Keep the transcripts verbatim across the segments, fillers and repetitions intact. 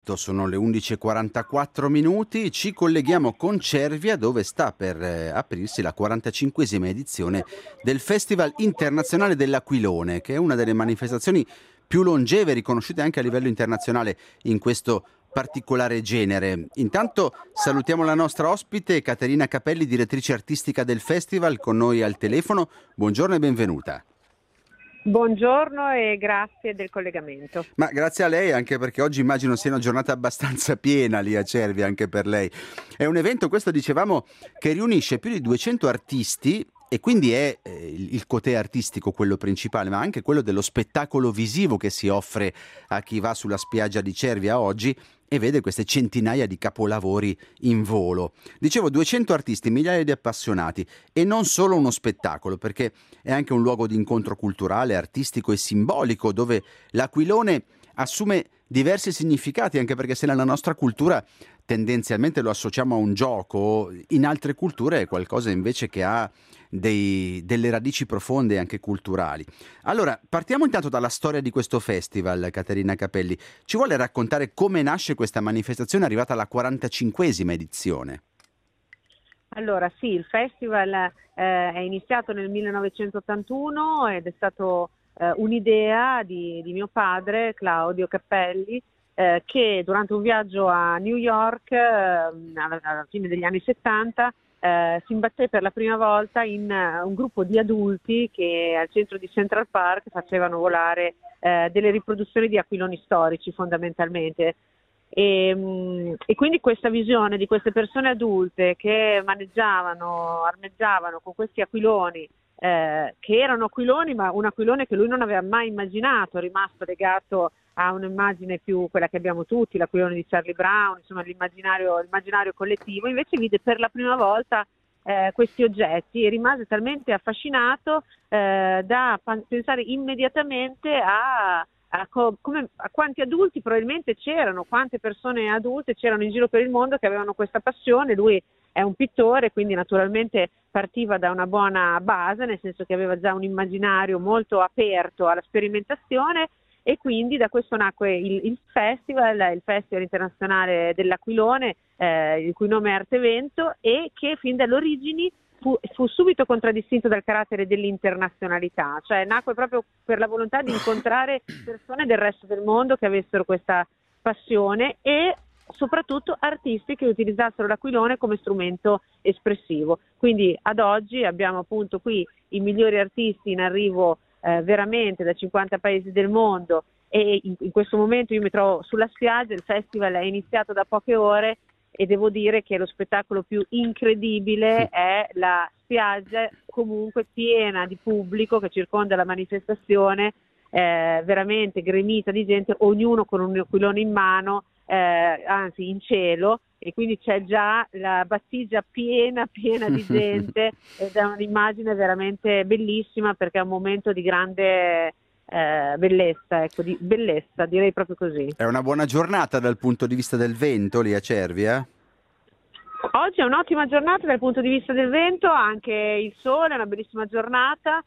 Sono le undici e quarantaquattro minuti, ci colleghiamo con Cervia dove sta per eh, aprirsi la quarantacinquesima edizione del Festival Internazionale dell'Aquilone, che è una delle manifestazioni più longeve riconosciute anche a livello internazionale in questo particolare genere. Intanto salutiamo la nostra ospite Caterina Capelli, direttrice artistica del festival, con noi al telefono. Buongiorno e benvenuta. Buongiorno e grazie del collegamento. Ma grazie a lei, anche perché oggi immagino sia una giornata abbastanza piena lì a Cervia anche per lei. È un evento, questo dicevamo, che riunisce più di duecento artisti e quindi è eh, il, il cotè artistico quello principale, ma anche quello dello spettacolo visivo che si offre a chi va sulla spiaggia di Cervia oggi e vede queste centinaia di capolavori in volo. Dicevo, duecento artisti, migliaia di appassionati e non solo uno spettacolo, perché è anche un luogo di incontro culturale, artistico e simbolico dove l'aquilone assume diversi significati, anche perché se nella nostra cultura tendenzialmente lo associamo a un gioco, in altre culture è qualcosa invece che ha dei, delle radici profonde anche culturali. Allora, partiamo intanto dalla storia di questo festival, Caterina Capelli. Ci vuole raccontare come nasce questa manifestazione arrivata alla quarantacinquesima edizione? Allora sì, il festival eh, è iniziato nel millenovecentottantuno ed è stato eh, un'idea di, di mio padre, Claudio Cappelli, eh, che durante un viaggio a New York eh, alla, alla fine degli anni settanta eh, si imbatté per la prima volta in uh, un gruppo di adulti che al centro di Central Park facevano volare eh, delle riproduzioni di aquiloni storici fondamentalmente. E, e quindi questa visione di queste persone adulte che maneggiavano, armeggiavano con questi aquiloni, eh, che erano aquiloni, ma un aquilone che lui non aveva mai immaginato, è rimasto legato a un'immagine più quella che abbiamo tutti, l'aquilone di Charlie Brown, insomma l'immaginario, l'immaginario collettivo. Invece vide per la prima volta eh, questi oggetti e rimase talmente affascinato eh, da pensare immediatamente a A, co- come, a quanti adulti probabilmente c'erano, quante persone adulte c'erano in giro per il mondo che avevano questa passione. Lui è un pittore, quindi naturalmente partiva da una buona base, nel senso che aveva già un immaginario molto aperto alla sperimentazione e quindi da questo nacque il, il festival, il Festival Internazionale dell'Aquilone, eh, il cui nome è Artevento e che fin dalle origini Fu, fu subito contraddistinto dal carattere dell'internazionalità, cioè nacque proprio per la volontà di incontrare persone del resto del mondo che avessero questa passione e soprattutto artisti che utilizzassero l'aquilone come strumento espressivo. Quindi ad oggi abbiamo appunto qui i migliori artisti in arrivo eh, veramente da cinquanta paesi del mondo e in, in questo momento io mi trovo sulla spiaggia, il festival è iniziato da poche ore e devo dire che lo spettacolo più incredibile è la spiaggia comunque piena di pubblico che circonda la manifestazione, eh, veramente gremita di gente, ognuno con un aquilone in mano, eh, anzi in cielo, e quindi c'è già la battigia piena piena di gente ed è un'immagine veramente bellissima perché è un momento di grande Eh, bellezza, ecco, di bellezza, direi proprio così. È una buona giornata dal punto di vista del vento lì a Cervia? Oggi è un'ottima giornata dal punto di vista del vento, anche il sole, è una bellissima giornata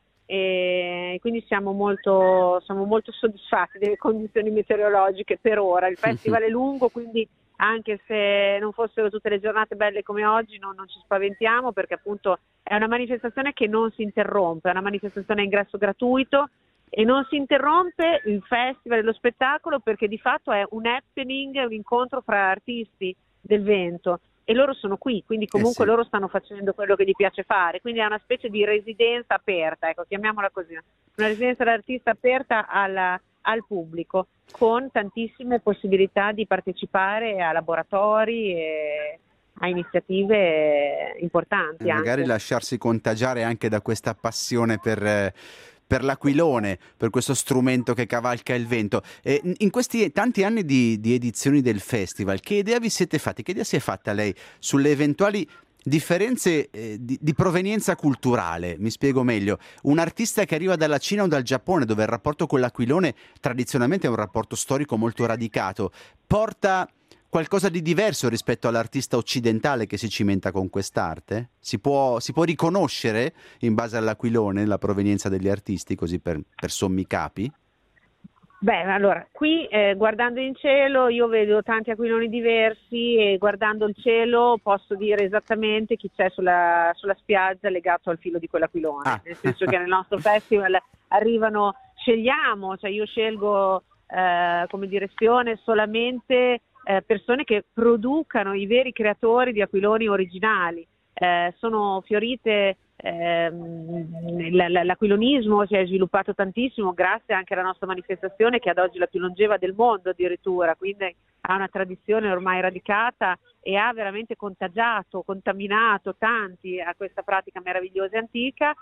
e quindi siamo molto, siamo molto soddisfatti delle condizioni meteorologiche per ora. Il festival è lungo, quindi anche se non fossero tutte le giornate belle come oggi non, non ci spaventiamo perché appunto è una manifestazione che non si interrompe, è una manifestazione a ingresso gratuito e non si interrompe il festival e lo spettacolo perché di fatto è un happening, un incontro fra artisti del vento e loro sono qui, quindi comunque eh sì. Loro stanno facendo quello che gli piace fare, quindi è una specie di residenza aperta, ecco, chiamiamola così, una residenza d'artista aperta alla, al pubblico con tantissime possibilità di partecipare a laboratori e a iniziative importanti. E magari anche. lasciarsi contagiare anche da questa passione per... Eh... per l'aquilone, per questo strumento che cavalca il vento. E in questi tanti anni di, di edizioni del festival, che idea vi siete fatti? Che idea si è fatta lei sulle eventuali differenze eh, di, di provenienza culturale? Mi spiego meglio. Un artista che arriva dalla Cina o dal Giappone, dove il rapporto con l'aquilone tradizionalmente è un rapporto storico molto radicato, porta qualcosa di diverso rispetto all'artista occidentale che si cimenta con quest'arte? Si può, si può riconoscere in base all'aquilone la provenienza degli artisti, così per, per sommi capi? Beh, allora, qui eh, guardando in cielo io vedo tanti aquiloni diversi e guardando il cielo posso dire esattamente chi c'è sulla, sulla spiaggia legato al filo di quell'aquilone, Ah. nel senso che nel nostro festival arrivano, scegliamo, cioè io scelgo eh, come direzione solamente eh, persone che producano i veri creatori di aquiloni originali. Eh, sono fiorite, ehm, l- l- l'aquilonismo si è sviluppato tantissimo grazie anche alla nostra manifestazione, che ad oggi è la più longeva del mondo addirittura, quindi ha una tradizione ormai radicata e ha veramente contagiato, contaminato tanti a questa pratica meravigliosa e antica.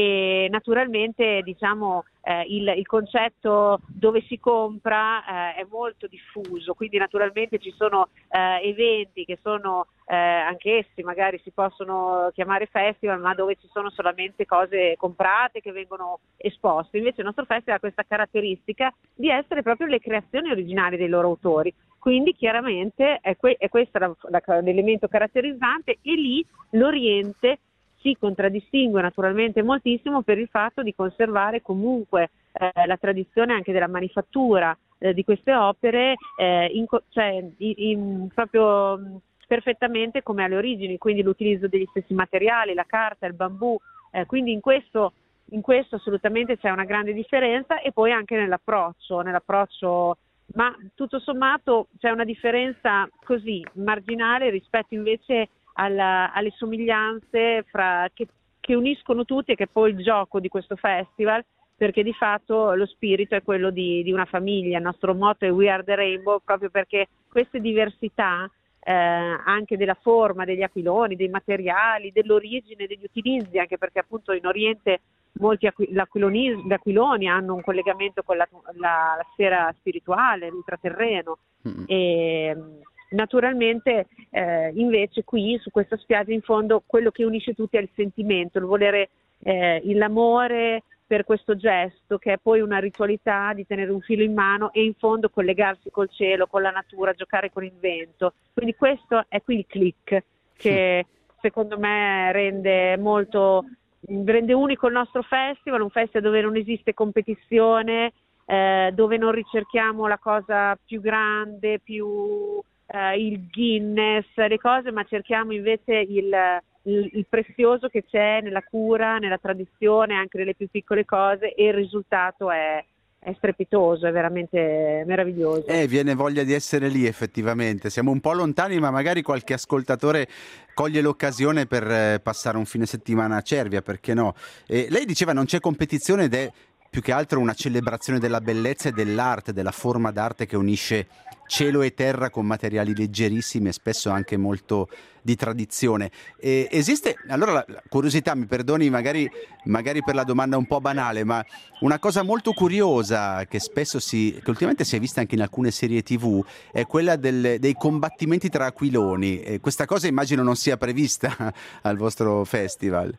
E naturalmente diciamo eh, il, il concetto dove si compra eh, è molto diffuso, quindi naturalmente ci sono eh, eventi che sono eh, anch'essi magari si possono chiamare festival, ma dove ci sono solamente cose comprate che vengono esposte. Invece il nostro festival ha questa caratteristica di essere proprio le creazioni originali dei loro autori, quindi chiaramente è, que- è questo la, la, l'elemento caratterizzante, e lì l'Oriente si contraddistingue naturalmente moltissimo per il fatto di conservare comunque eh, la tradizione anche della manifattura eh, di queste opere eh, in, cioè, in, in, proprio mh, perfettamente come alle origini, quindi l'utilizzo degli stessi materiali, la carta, il bambù, eh, quindi in questo, in questo assolutamente c'è una grande differenza, e poi anche nell'approccio, nell'approccio ma tutto sommato c'è una differenza così marginale rispetto invece alla, alle somiglianze fra, che, che uniscono tutti, e che è poi il gioco di questo festival, perché di fatto lo spirito è quello di, di una famiglia. Il nostro motto è We Are the Rainbow, proprio perché queste diversità eh, anche della forma degli aquiloni, dei materiali, dell'origine, degli utilizzi, anche perché appunto in Oriente molti aqu- l'aquiloni- gli aquiloni hanno un collegamento con la, la, la sfera spirituale, l'ultraterreno. Mm. E naturalmente eh, invece qui su questa spiaggia in fondo quello che unisce tutti è il sentimento, il volere, eh, l'amore per questo gesto, che è poi una ritualità di tenere un filo in mano e in fondo collegarsi col cielo, con la natura, giocare con il vento. Quindi questo è qui il click che secondo me rende molto rende unico il nostro festival, un festival dove non esiste competizione, eh, dove non ricerchiamo la cosa più grande, più eh, il Guinness, le cose, ma cerchiamo invece il, il, il prezioso che c'è nella cura, nella tradizione, anche nelle più piccole cose, e il risultato è, è strepitoso, è veramente meraviglioso. Eh, viene voglia di essere lì effettivamente. Siamo un po' lontani, ma magari qualche ascoltatore coglie l'occasione per eh, passare un fine settimana a Cervia, perché no? E lei diceva non c'è competizione ed è più che altro una celebrazione della bellezza e dell'arte, della forma d'arte che unisce cielo e terra con materiali leggerissimi e spesso anche molto di tradizione. E esiste, allora la, la curiosità, mi perdoni magari, magari per la domanda un po' banale, ma una cosa molto curiosa che spesso si, che ultimamente si è vista anche in alcune serie tivù, è quella del, dei combattimenti tra aquiloni. E questa cosa immagino non sia prevista al vostro festival.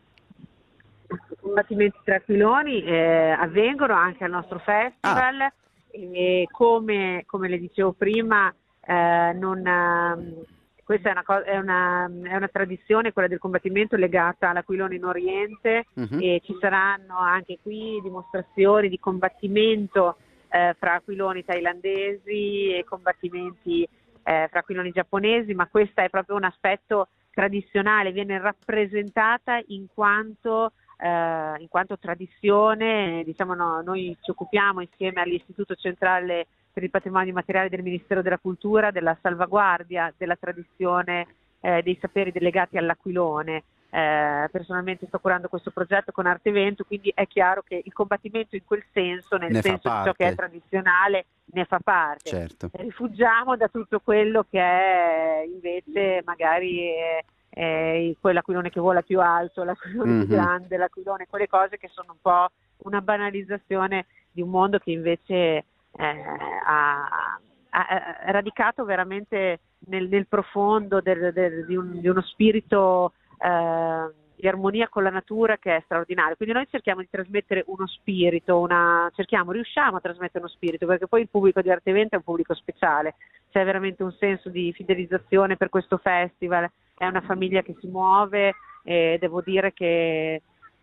I combattimenti tra aquiloni eh, avvengono anche al nostro Ah, festival, e come, come le dicevo prima, eh, non, ehm, questa è una, co- è, una, è una tradizione, quella del combattimento, legata all'aquilone in Oriente, mhm. e ci saranno anche qui dimostrazioni di combattimento eh, fra aquiloni thailandesi e combattimenti eh, fra aquiloni giapponesi, ma questo è proprio un aspetto tradizionale, viene rappresentata in quanto Uh, in quanto tradizione, diciamo, no, noi ci occupiamo insieme all'Istituto Centrale per il Patrimonio Immateriale del Ministero della Cultura della salvaguardia della tradizione eh, dei saperi legati all'aquilone. Eh, personalmente sto curando questo progetto con Arte Evento, quindi è chiaro che il combattimento in quel senso, nel Ne fa senso di ciò che è parte, tradizionale, ne fa parte. certo. Rifuggiamo da tutto quello che è invece magari eh, eh, quell'aquilone che vola più alto, l'aquilone più Mhm. grande, l'aquilone, quelle cose che sono un po' una banalizzazione di un mondo che invece eh, ha, ha, ha radicato veramente nel, nel profondo del, del, di, un, di uno spirito eh, di armonia con la natura che è straordinario. Quindi noi cerchiamo di trasmettere uno spirito, una, cerchiamo, riusciamo a trasmettere uno spirito, perché poi il pubblico di Arte Evento è un pubblico speciale, c'è veramente un senso di fidelizzazione per questo festival, è una famiglia che si muove, e devo dire che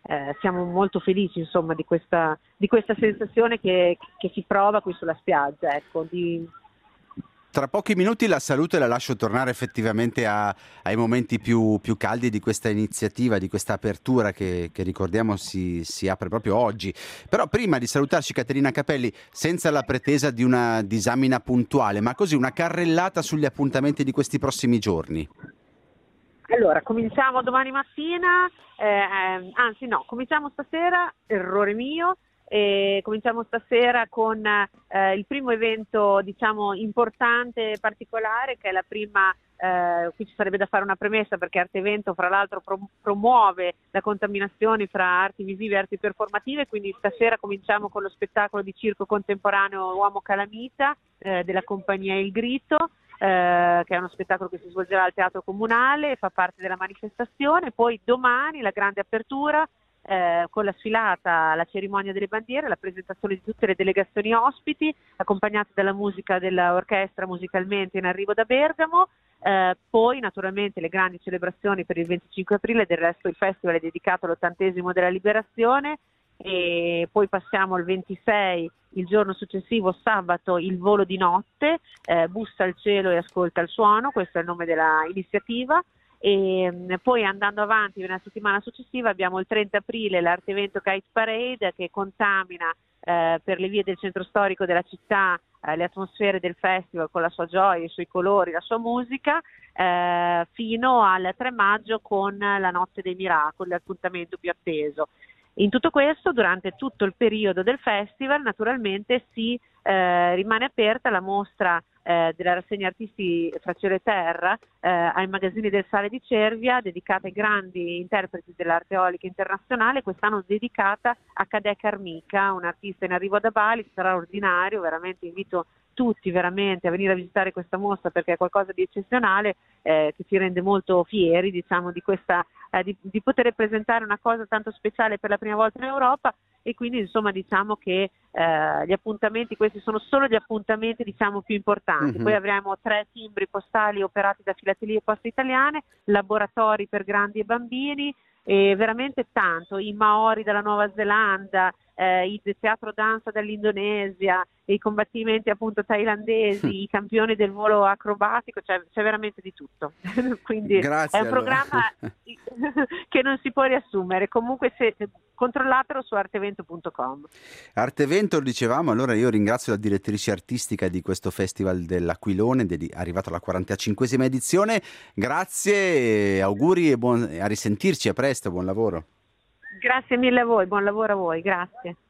eh, siamo molto felici insomma di questa, di questa sensazione che, che si prova qui sulla spiaggia, ecco, di... Tra pochi minuti la saluto e la lascio tornare effettivamente a, ai momenti più, più caldi di questa iniziativa, di questa apertura che, che ricordiamo si, si apre proprio oggi. Però prima di salutarci, Caterina Capelli, senza la pretesa di una disamina puntuale, ma così una carrellata sugli appuntamenti di questi prossimi giorni. Allora, cominciamo domani mattina, eh, eh, anzi no, cominciamo stasera, errore mio, e cominciamo stasera con eh, il primo evento, diciamo, importante e particolare, che è la prima, eh, qui ci sarebbe da fare una premessa perché Arte Evento fra l'altro pro- promuove la contaminazione fra arti visive e arti performative, quindi stasera cominciamo con lo spettacolo di circo contemporaneo Uomo Calamita eh, della compagnia Il Grito, eh, che è uno spettacolo che si svolgerà al Teatro Comunale, fa parte della manifestazione. Poi domani la grande apertura Eh, con la sfilata, la cerimonia delle bandiere, la presentazione di tutte le delegazioni ospiti, accompagnate dalla musica dell'orchestra Musicalmente in arrivo da Bergamo, eh, poi naturalmente le grandi celebrazioni per il venticinque aprile, del resto il festival è dedicato all'ottantesimo della liberazione, e poi passiamo al ventisei, il giorno successivo, sabato, il volo di notte, eh, bussa al cielo e ascolta il suono, questo è il nome della iniziativa. E poi andando avanti nella settimana successiva abbiamo il trenta aprile l'Arte Evento Kite Parade, che contamina eh, per le vie del centro storico della città eh, le atmosfere del festival con la sua gioia, i suoi colori, la sua musica, eh, fino al tre maggio con la Notte dei Miracoli, l'appuntamento più atteso. In tutto questo, durante tutto il periodo del festival, naturalmente si eh, rimane aperta la mostra eh, della rassegna artisti Fra Cielo e Terra eh, ai magazzini del Sale di Cervia, dedicata ai grandi interpreti dell'arte eolica internazionale, quest'anno dedicata a Kadek Armica, un artista in arrivo da Bali, straordinario, veramente invito tutti veramente a venire a visitare questa mostra perché è qualcosa di eccezionale, eh, che ci rende molto fieri, diciamo, di questa eh, di, di poter presentare una cosa tanto speciale per la prima volta in Europa. E quindi insomma diciamo che eh, gli appuntamenti, questi sono solo gli appuntamenti diciamo più importanti. Mm-hmm. Poi avremo tre timbri postali operati da Filatelie e Poste Italiane, laboratori per grandi e bambini, e veramente tanto, i Maori dalla Nuova Zelanda, eh, il teatro danza dall'Indonesia, i combattimenti appunto thailandesi, i campioni del volo acrobatico, cioè c'è veramente di tutto. Quindi Grazie, è un allora. programma che non si può riassumere. Comunque se, controllatelo su artevento punto com. Artevento, lo dicevamo, allora io ringrazio la direttrice artistica di questo Festival dell'Aquilone, arrivato alla quarantacinquesima edizione. Grazie, auguri e buon, a risentirci, a presto, buon lavoro. Grazie mille a voi, buon lavoro a voi, grazie.